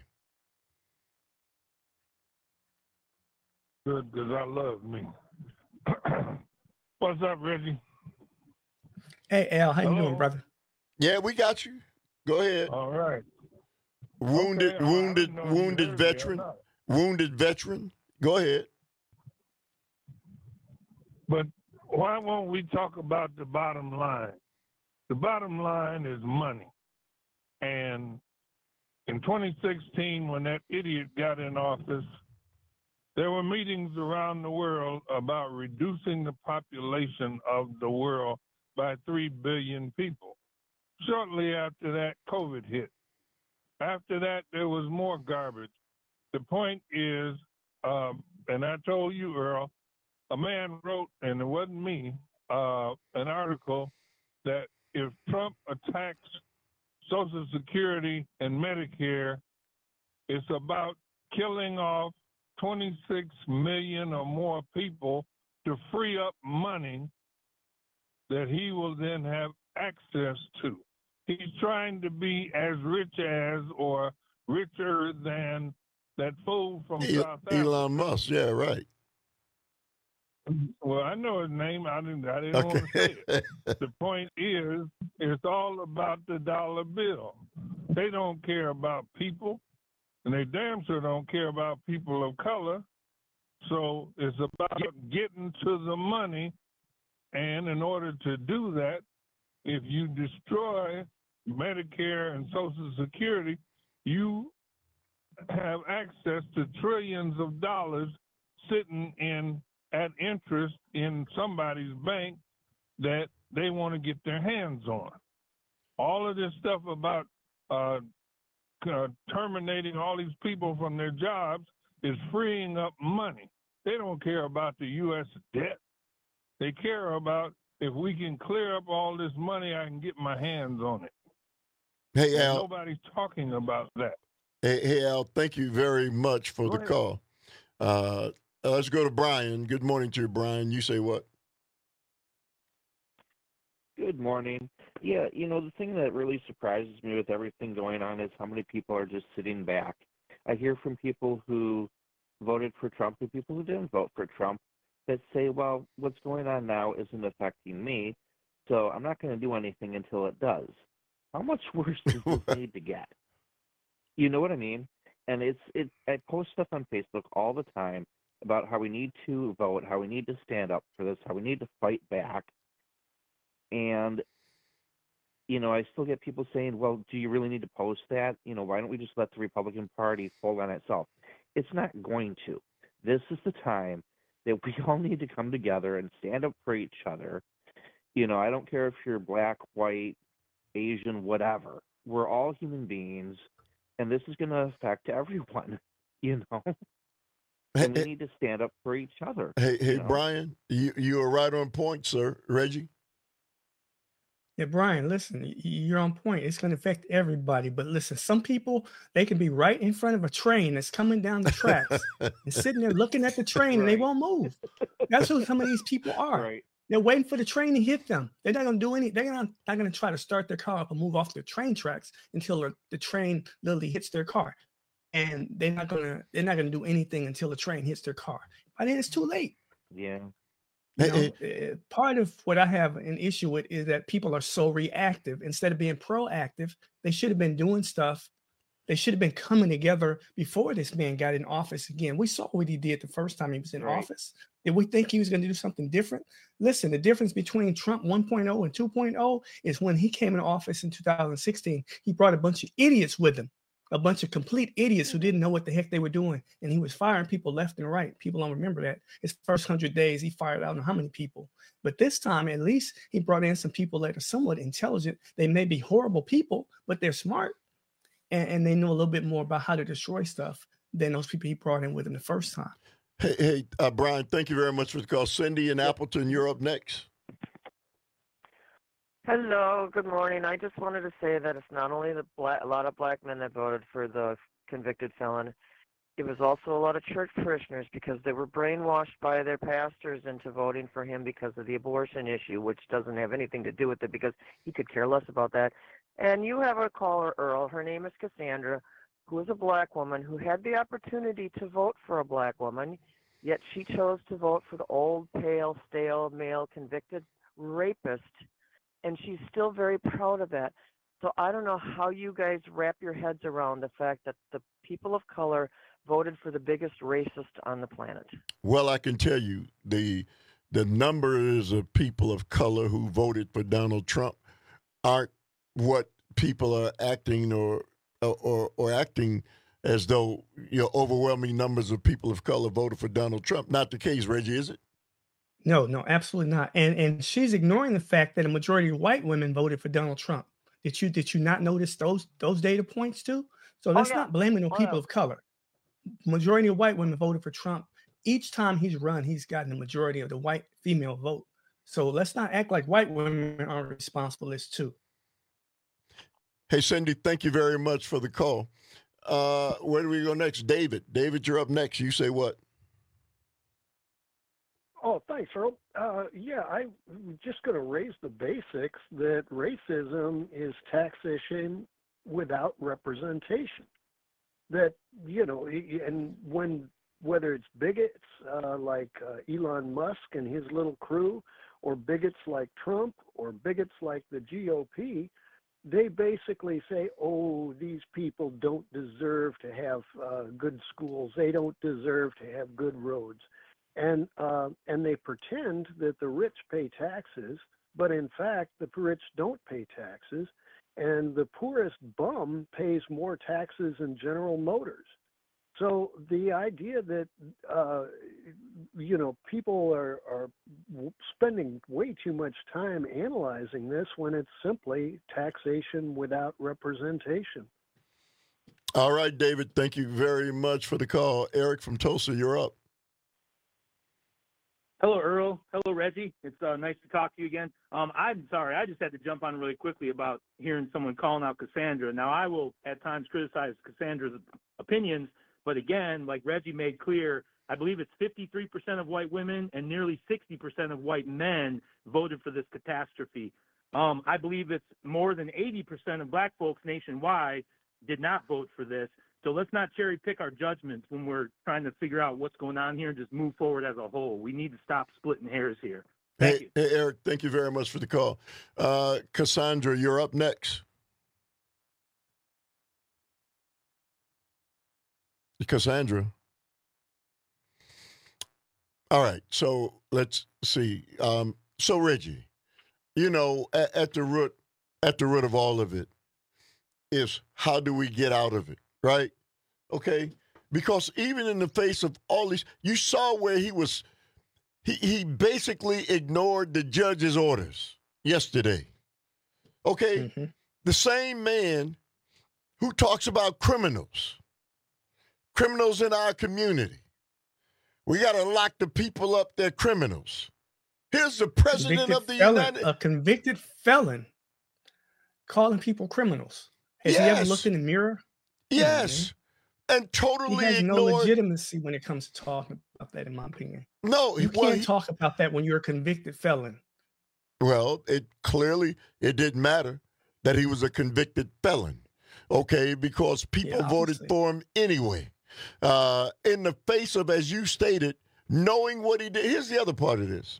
Good, because I love me. What's up, Reggie? Hey, Al, how Hello? you doing, brother? Yeah, we got you. Go ahead. All right. Wounded, Okay, wounded, I don't know if you wounded heard me or veteran. not. Wounded veteran. Go ahead. But why won't we talk about the bottom line? The bottom line is money. And in twenty sixteen, when that idiot got in office, there were meetings around the world about reducing the population of the world by three billion people. Shortly after that, COVID hit. After that, there was more garbage. The point is, um, and I told you, Earl, a man wrote, and it wasn't me, uh, an article that if Trump attacks Social Security and Medicare, it's about killing off twenty-six million or more people to free up money that he will then have access to. He's trying to be as rich as or richer than that fool from E- South Africa. Elon Musk. Yeah, right. Well, I know his name. I didn't. I didn't Okay. want to say it. The point is, it's all about the dollar bill. They don't care about people, and they damn sure don't care about people of color. So it's about getting to the money, and in order to do that, if you destroy Medicare and Social Security, you have access to trillions of dollars sitting in at interest in somebody's bank that they want to get their hands on. All of this stuff about uh, uh, terminating all these people from their jobs is freeing up money. They don't care about the U S debt. They care about if we can clear up all this money, I can get my hands on it. Hey, And Al. nobody's talking about that. Hey, hey, Al, thank you very much for Go the ahead. call. Uh, let's go to Brian. Good morning to you, Brian. You say what? Good morning. Yeah, you know, the thing that really surprises me with everything going on is how many people are just sitting back. I hear from people who voted for Trump and people who didn't vote for Trump that say, well, what's going on now isn't affecting me. So I'm not going to do anything until it does. How much worse does this need to get? You know what I mean? And it's it. I post stuff on Facebook all the time about how we need to vote, how we need to stand up for this, how we need to fight back. And, you know, I still get people saying, well, do you really need to post that? You know, why don't we just let the Republican Party fold on itself? It's not going to. This is the time that we all need to come together and stand up for each other. You know, I don't care if you're black, white, Asian, whatever. We're all human beings, and this is going to affect everyone, you know? And we need to stand up for each other. Hey, hey, you know? Brian, you you are right on point, sir. Reggie? Yeah, Brian, listen, y- you're on point. It's going to affect everybody. But listen, some people, they can be right in front of a train that's coming down the tracks and sitting there looking at the train and they won't move. That's who some of these people are. Right. They're waiting for the train to hit them. They're not going to do any, they're not, not going to try to start their car up and move off the train tracks until the, the train literally hits their car. And they're not going to, they're not going to do anything until the train hits their car. By then it's too late. Yeah. You know, uh, part of what I have an issue with is that people are so reactive. Instead of being proactive, they should have been doing stuff. They should have been coming together before this man got in office again. We saw what he did the first time he was in Right. office. Did we think he was going to do something different? Listen, the difference between Trump one point oh and two point oh is when he came in office in two thousand sixteen, he brought a bunch of idiots with him. A bunch of complete idiots who didn't know what the heck they were doing. And he was firing people left and right. People don't remember that. His first hundred days, he fired I don't know how many people. But this time, at least he brought in some people that are somewhat intelligent. They may be horrible people, but they're smart. And, and they know a little bit more about how to destroy stuff than those people he brought in with him the first time. Hey, hey uh, Brian, thank you very much for the call. Cindy in Appleton, you're up next. Hello, good morning. I just wanted to say that it's not only the black, a lot of black men that voted for the convicted felon, it was also a lot of church parishioners because they were brainwashed by their pastors into voting for him because of the abortion issue, which doesn't have anything to do with it because he could care less about that. And you have a caller, Earl. Her name is Cassandra, who is a black woman who had the opportunity to vote for a black woman, yet she chose to vote for the old, pale, stale, male convicted rapist. And she's still very proud of that. So I don't know how you guys wrap your heads around the fact that the people of color voted for the biggest racist on the planet. Well, I can tell you the the numbers of people of color who voted for Donald Trump aren't what people are acting or or or acting as though, you know, overwhelming numbers of people of color voted for Donald Trump. Not the case, Reggie, is it? No, no, absolutely not. And and she's ignoring the fact that a majority of white women voted for Donald Trump. Did you did you not notice those those data points too? So let's yeah. not blame it on Oh, people yeah. of color. Majority of white women voted for Trump. Each time he's run, he's gotten the majority of the white female vote. So let's not act like white women aren't responsible as too. Hey, Cindy, thank you very much for the call. Uh, where do we go next? David. David, you're up next. You say what? Oh, thanks, Earl. Uh, yeah, I'm just going to raise the basics that racism is taxation without representation. That, you know, and when whether it's bigots uh, like uh, Elon Musk and his little crew, or bigots like Trump, or bigots like the G O P, they basically say, oh, these people don't deserve to have uh, good schools. They don't deserve to have good roads. And uh, and they pretend that the rich pay taxes, but in fact, the rich don't pay taxes. And the poorest bum pays more taxes than General Motors. So the idea that, uh, you know, people are, are spending way too much time analyzing this when it's simply taxation without representation. All right, David, thank you very much for the call. Eric from Tulsa, you're up. Hello, Earl. Hello, Reggie. It's uh, nice to talk to you again. Um, I'm sorry, I just had to jump on really quickly about hearing someone calling out Cassandra. Now, I will at times criticize Cassandra's opinions, but again, like Reggie made clear, I believe it's fifty-three percent of white women and nearly sixty percent of white men voted for this catastrophe. Um, I believe it's more than eighty percent of black folks nationwide did not vote for this. So let's not cherry pick our judgments when we're trying to figure out what's going on here and just move forward as a whole. We need to stop splitting hairs here. Hey, hey, Eric, thank you very much for the call. Uh, Cassandra, you're up next. Cassandra. All right, so let's see. Um, so Reggie, you know, at, at the root, at the root of all of it is how do we get out of it, right? Okay, because even in the face of all these, you saw where he was. He he basically ignored the judge's orders yesterday. Okay, mm-hmm. The same man who talks about criminals, criminals in our community. We got to lock the people up. They're criminals. Here's the president convicted of the felon, United. A convicted felon calling people criminals. Has yes. he ever looked in the mirror? Yes. Yeah, and totally he has ignored. no legitimacy when it comes to talking about that, in my opinion. No, you well, can't he, talk about that when you're a convicted felon. Well, it clearly it didn't matter that he was a convicted felon, okay, because people Yeah, voted obviously. for him anyway. Uh, in the face of, as you stated, knowing what he did. Here's the other part of this.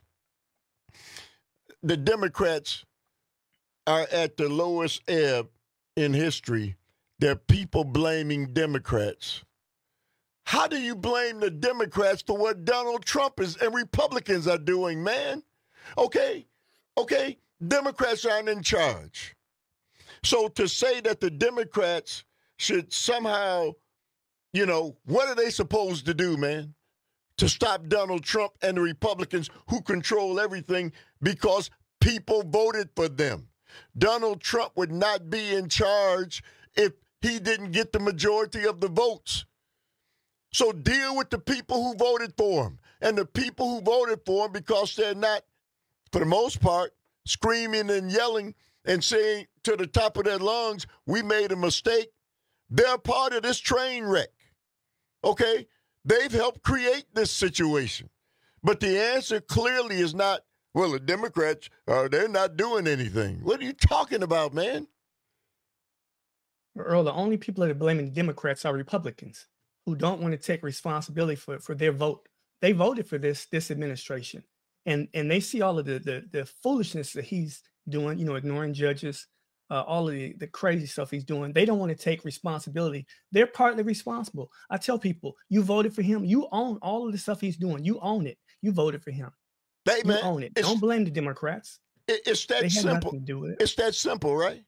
The Democrats are at the lowest ebb in history. There are people blaming Democrats. How do you blame the Democrats for what Donald Trump is and Republicans are doing, man? Okay, okay, Democrats aren't in charge. So to say that the Democrats should somehow, you know, what are they supposed to do, man? To stop Donald Trump and the Republicans who control everything because people voted for them. Donald Trump would not be in charge if he didn't get the majority of the votes. So deal with the people who voted for him. And the people who voted for him, because they're not, for the most part, screaming and yelling and saying to the top of their lungs, we made a mistake. They're part of this train wreck. Okay? They've helped create this situation. But the answer clearly is not, well, the Democrats, uh, they're not doing anything. What are you talking about, man? Earl, the only people that are blaming the Democrats are Republicans who don't want to take responsibility for, for their vote. They voted for this this administration. And and they see all of the the, the foolishness that he's doing, you know, ignoring judges, uh, all of the, the crazy stuff he's doing. They don't want to take responsibility. They're partly responsible. I tell people, you voted for him. You own all of the stuff he's doing. You own it. You voted for him. Hey, you man, own it. Don't blame the Democrats. It, it's that they simple. Had nothing to do with it. It's that simple, right?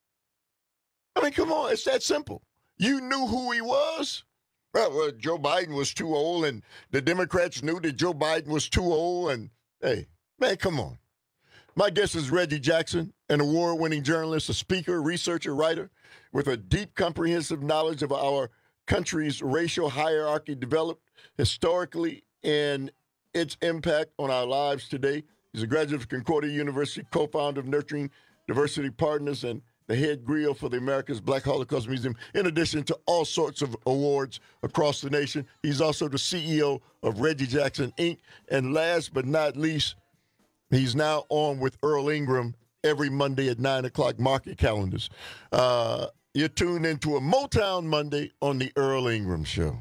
I mean, come on. It's that simple. You knew who he was. Well, well, Joe Biden was too old, and the Democrats knew that Joe Biden was too old. And, hey, man, come on. My guest is Reggie Jackson, an award-winning journalist, a speaker, researcher, writer, with a deep, comprehensive knowledge of our country's racial hierarchy developed historically and its impact on our lives today. He's a graduate of Concordia University, co-founder of Nurturing Diversity Partners, and the head grill for the America's Black Holocaust Museum, in addition to all sorts of awards across the nation. He's also the C E O of Reggie Jackson, Incorporated. And last but not least, he's now on with Earl Ingram every Monday at nine o'clock, market calendars. Uh, you're tuned into a Motown Monday on the Earl Ingram Show.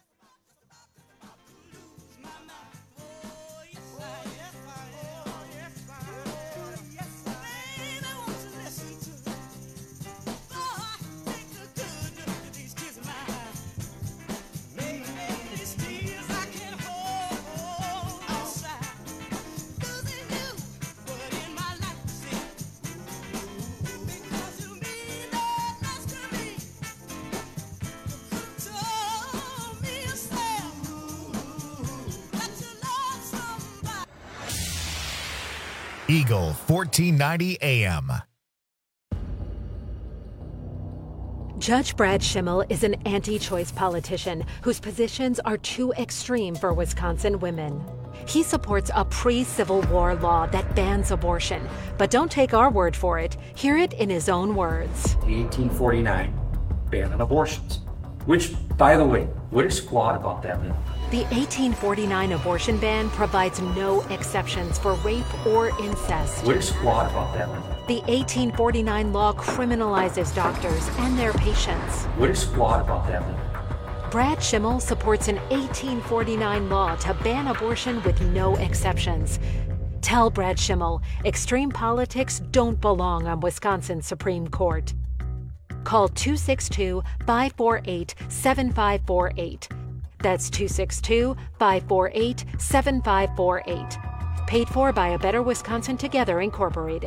Eagle fourteen ninety A M. Judge Brad Schimmel is an anti-choice politician whose positions are too extreme for Wisconsin women. He supports a pre-Civil War law that bans abortion, but don't take our word for it. Hear it in his own words. The eighteen forty-nine ban on abortions, which, by the way, what is squat about that? The eighteen forty-nine abortion ban provides no exceptions for rape or incest. What is squat about that? The eighteen forty-nine law criminalizes doctors and their patients. What is squat about that? Brad Schimmel supports an eighteen forty-nine law to ban abortion with no exceptions. Tell Brad Schimmel extreme politics don't belong on Wisconsin's Supreme Court. Call two six two, five four eight, seven five four eight. That's two six two, five four eight, seven five four eight. Paid for by A Better Wisconsin Together, Incorporated.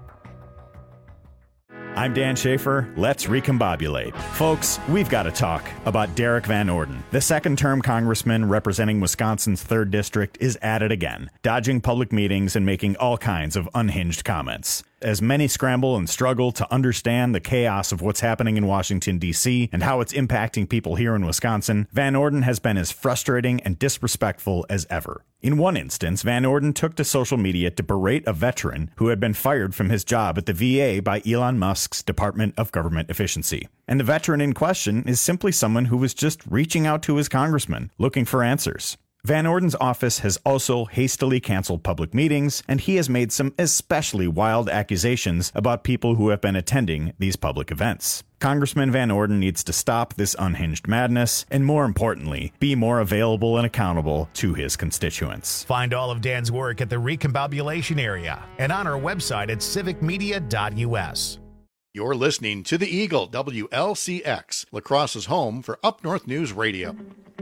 I'm Dan Schaefer. Let's recombobulate. Folks, we've got to talk about Derek Van Orden. The second-term congressman representing Wisconsin's third District is at it again, dodging public meetings and making all kinds of unhinged comments. As many scramble and struggle to understand the chaos of what's happening in Washington, D C and how it's impacting people here in Wisconsin, Van Orden has been as frustrating and disrespectful as ever. In one instance, Van Orden took to social media to berate a veteran who had been fired from his job at the V A by Elon Musk's Department of Government Efficiency. And the veteran in question is simply someone who was just reaching out to his congressman, looking for answers. Van Orden's office has also hastily canceled public meetings, and he has made some especially wild accusations about people who have been attending these public events. Congressman Van Orden needs to stop this unhinged madness, and more importantly, be more available and accountable to his constituents. Find all of Dan's work at the Recombobulation Area and on our website at civic media dot u s. You're listening to The Eagle, W L C X, La Crosse's home for Up North News Radio.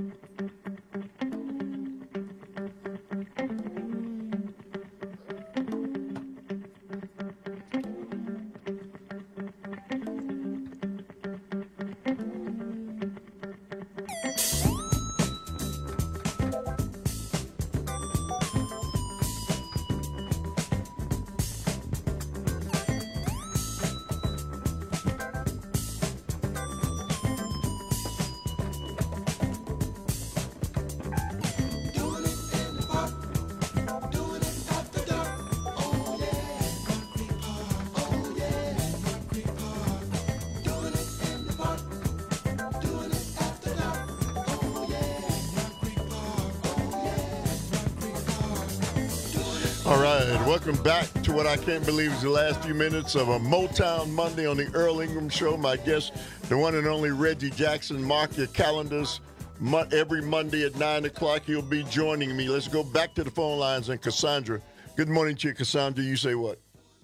All right, welcome back to what I can't believe is the last few minutes of a Motown Monday on the Earl Ingram Show. My guest, the one and only Reggie Jackson. Mark your calendars. Mo- every Monday at nine o'clock, he'll be joining me. Let's go back to the phone lines and Cassandra. Good morning to you, Cassandra. You say what?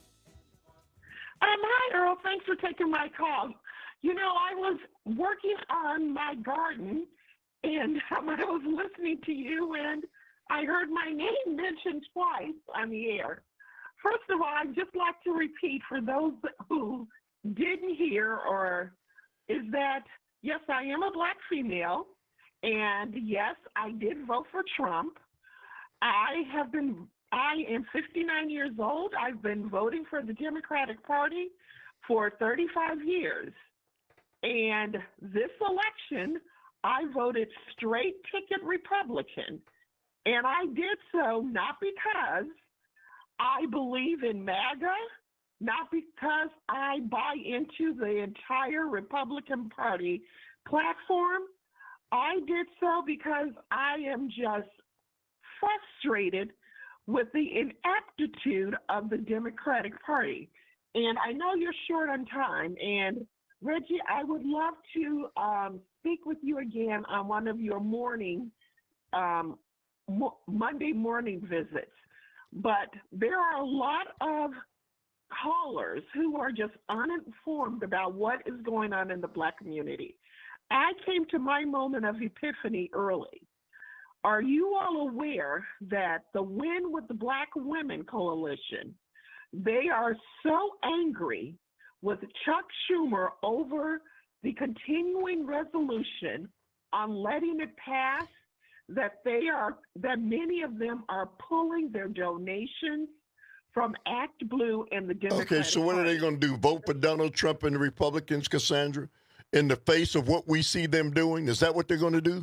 Um, hi, Earl. Thanks for taking my call. You know, I was working on my garden, and um, I was listening to you, and I heard my name mentioned twice on the air. First of all, I'd just like to repeat for those who didn't hear, or is that, yes, I am a black female, and yes, I did vote for Trump. I have been, I am fifty-nine years old. I've been voting for the Democratic Party for thirty-five years. And this election, I voted straight ticket Republican. And I did so not because I believe in MAGA, not because I buy into the entire Republican Party platform. I did so because I am just frustrated with the ineptitude of the Democratic Party. And I know you're short on time. And Reggie, I would love to um, speak with you again on one of your morning um Monday morning visits, but there are a lot of callers who are just uninformed about what is going on in the black community. I came to my moment of epiphany early. Are you all aware that the Win with the Black Women Coalition, they are so angry with Chuck Schumer over the continuing resolution on letting it pass that they are, that many of them are pulling their donations from Act Blue and the Democratic Okay, so what Party. are they going to do? Vote for Donald Trump and the Republicans, Cassandra, in the face of what we see them doing? Is that what they're going to do?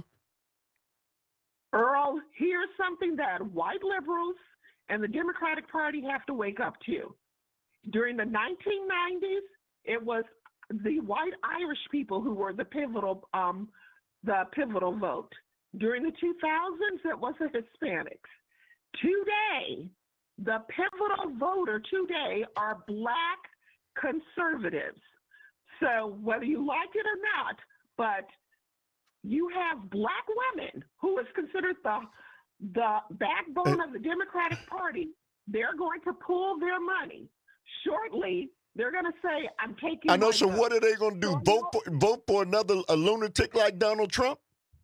Earl, here's something that white liberals and the Democratic Party have to wake up to. During the nineteen nineties, it was the white Irish people who were the pivotal, um, the pivotal vote. During the two thousands, it was the Hispanics. Today, the pivotal voter today are black conservatives. So whether you like it or not, but you have black women who is considered the the backbone of the Democratic Party they're going to pull their money. Shortly, they're going to say, I'm taking I know, my so vote. what are they going to do? Vote for, vote for another a lunatic like Donald Trump?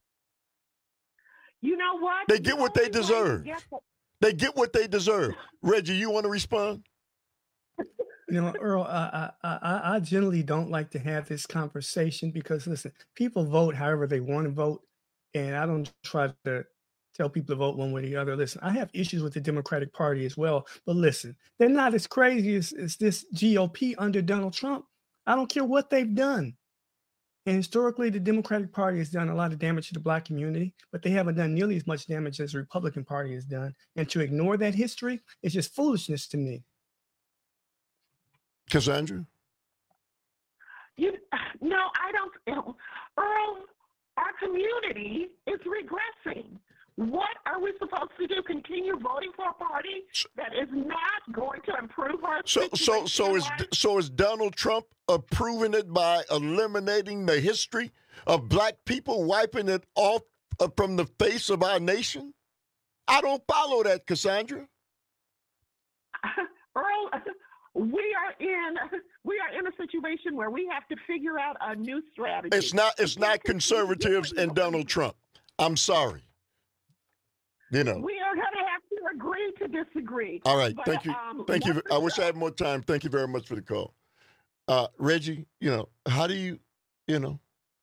You know what? They get The what they only way to deserve. get the- They get what they deserve. Reggie, you want to respond? You know, Earl, I, I, I, I generally don't like to have this conversation because, listen, people vote however they want to vote, and I don't try to tell people to vote one way or the other. Listen, I have issues with the Democratic Party as well, but listen, they're not as crazy as, as this G O P under Donald Trump. I don't care what they've done. And historically, the Democratic Party has done a lot of damage to the Black community, but they haven't done nearly as much damage as the Republican Party has done. And to ignore that history is just foolishness to me. Cassandra? You, no, I don't. Earl, our community is regressing. What are we supposed to do? Continue voting for a party that is not going to improve our So, so, situation so in is life? so is Donald Trump approving it by eliminating the history of Black people, wiping it off uh, from the face of our nation? I don't follow that, Cassandra. Earl, we are in we are in a situation where we have to figure out a new strategy. It's not. It's not conservatives and Donald Trump. I'm sorry. You know. We are going to have to agree to disagree. All right. But, Thank you. um, Thank you. let's- I wish I had more time. Thank you very much for the call. Uh, Reggie, you know, how do you, you know,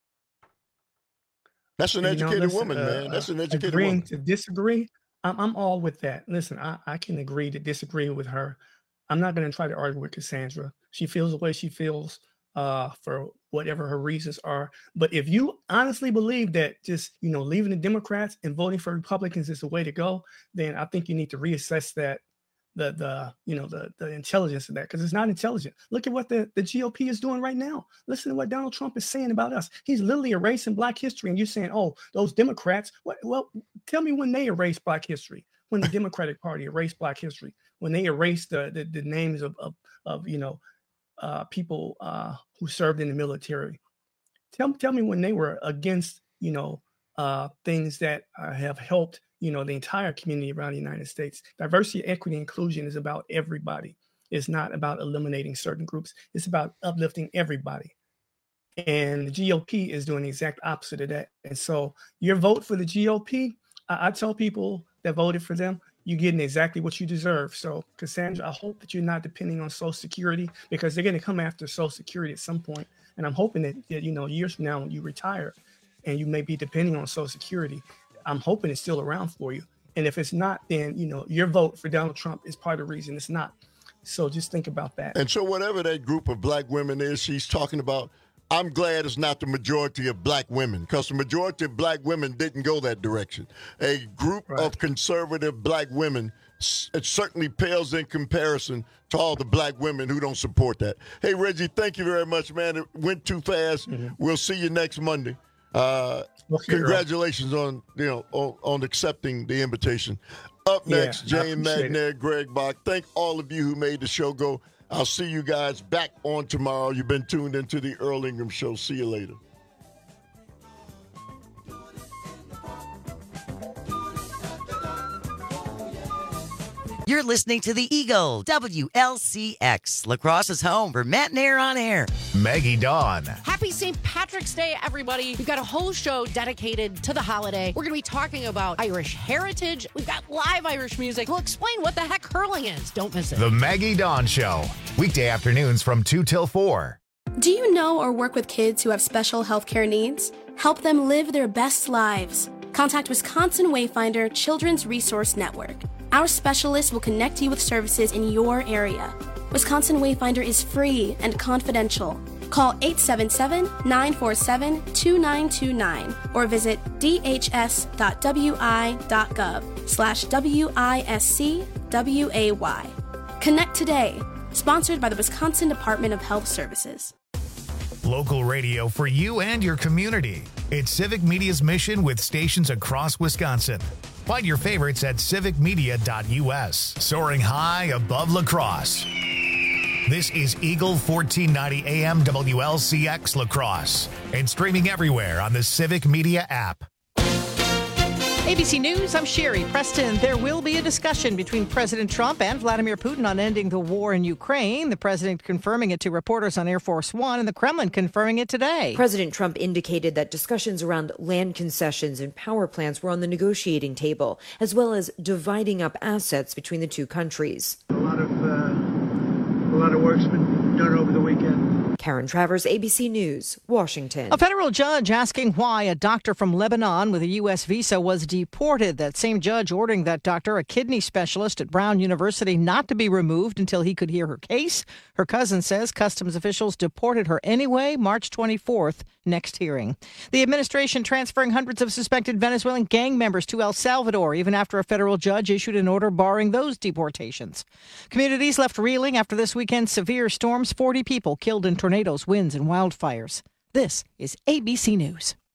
that's an You know, educated listen, woman, uh, man. That's an uh, educated agreeing woman. to disagree, I'm, I'm all with that. Listen, I, I can agree to disagree with her. I'm not going to try to argue with Cassandra. She feels the way she feels uh, for whatever her reasons are. But if you honestly believe that just, you know, leaving the Democrats and voting for Republicans is the way to go, then I think you need to reassess that, the, the you know, the, the intelligence of that, because it's not intelligent. Look at what the, the G O P is doing right now. Listen to what Donald Trump is saying about us. He's literally erasing Black history. And you're saying, oh, those Democrats, what, well, tell me when they erased Black history, when the Democratic Party erased Black history, when they erased the, the, the names of, of, of, you know, uh, people uh, who served in the military. Tell, tell me when they were against, you know, uh, things that uh, have helped, you know, the entire community around the United States. Diversity, equity, inclusion is about everybody. It's not about eliminating certain groups. It's about uplifting everybody. And the G O P is doing the exact opposite of that. And so your vote for the G O P, I, I tell people that voted for them, you're getting exactly what you deserve. So, Cassandra, I hope that you're not depending on Social Security, because they're going to come after Social Security at some point. And I'm hoping that, that, you know, years from now when you retire and you may be depending on Social Security, I'm hoping it's still around for you. And if it's not, then, you know, your vote for Donald Trump is part of the reason it's not. So just think about that. And so whatever that group of Black women is she's talking about, I'm glad it's not the majority of Black women, because the majority of Black women didn't go that direction. A group right. of conservative Black women, it certainly pales in comparison to all the Black women who don't support that. Hey, Reggie, thank you very much, man. It went too fast. Mm-hmm. We'll see you next Monday. Uh, okay, congratulations right. on you know on, on accepting the invitation. Up next, yeah, Jane McNair, Greg Bach. Thank all of you who made the show go. I'll see you guys back on tomorrow. You've been tuned into the Earl Ingram Show. See you later. You're listening to The Eagle, W L C X, La Crosse's home for Matt Nair on air. Maggie Dawn. Happy Saint Patrick's Day, everybody. We've got a whole show dedicated to the holiday. We're going to be talking about Irish heritage. We've got live Irish music. We'll explain what the heck hurling is. Don't miss it. The Maggie Dawn Show, weekday afternoons from two till four. Do you know or work with kids who have special healthcare needs? Help them live their best lives. Contact Wisconsin Wayfinder Children's Resource Network. Our specialists will connect you with services in your area. Wisconsin Wayfinder is free and confidential. Call eight seven seven, nine four seven, two nine two nine or visit dhs.wi.gov slash W-I-S-C-W-A-Y. Connect today. Sponsored by the Wisconsin Department of Health Services. Local radio for you and your community. It's Civic Media's mission with stations across Wisconsin. Find your favorites at civic media dot U S. Soaring high above La Crosse. This is Eagle fourteen ninety A M W L C X La Crosse and streaming everywhere on the Civic Media app. A B C News, I'm Sherry Preston. There will be a discussion between President Trump and Vladimir Putin on ending the war in Ukraine. The president confirming it to reporters on Air Force One, and the Kremlin confirming it today. President Trump indicated that discussions around land concessions and power plants were on the negotiating table, as well as dividing up assets between the two countries. A lot of uh, a lot of work's been done over the weekend. Karen Travers, A B C News, Washington. A federal judge asking why a doctor from Lebanon with a U S visa was deported. That same judge ordering that doctor, a kidney specialist at Brown University, not to be removed until he could hear her case. Her cousin says customs officials deported her anyway. March twenty-fourth, next hearing. The administration transferring hundreds of suspected Venezuelan gang members to El Salvador, even after a federal judge issued an order barring those deportations. Communities left reeling after this weekend's severe storms. forty people killed in tornadoes, winds, and wildfires. This is A B C News.